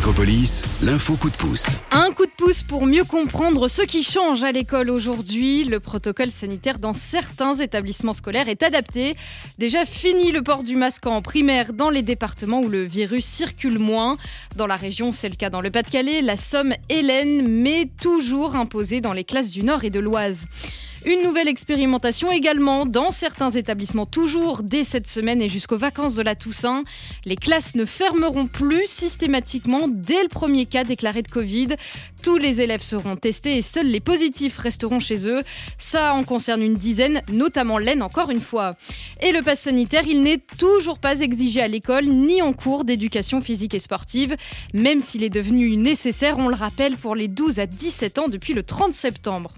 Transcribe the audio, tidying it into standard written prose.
Métropolis, l'info coup de pouce. Un coup de pouce pour mieux comprendre ce qui change à l'école aujourd'hui. Le protocole sanitaire dans certains établissements scolaires est adapté. Déjà fini le port du masque en primaire dans les départements où le virus circule moins. Dans la région, c'est le cas dans le Pas-de-Calais, la Somme et l'Aisne, mais toujours imposé dans les classes du Nord et de l'Oise. Une nouvelle expérimentation également dans certains établissements, toujours dès cette semaine et jusqu'aux vacances de la Toussaint. Les classes ne fermeront plus systématiquement dès le premier cas déclaré de Covid. Tous les élèves seront testés et seuls les positifs resteront chez eux. Ça en concerne une dizaine, notamment l'Aisne encore une fois. Et le pass sanitaire, il n'est toujours pas exigé à l'école ni en cours d'éducation physique et sportive, même s'il est devenu nécessaire, on le rappelle, pour les 12 à 17 ans depuis le 30 septembre.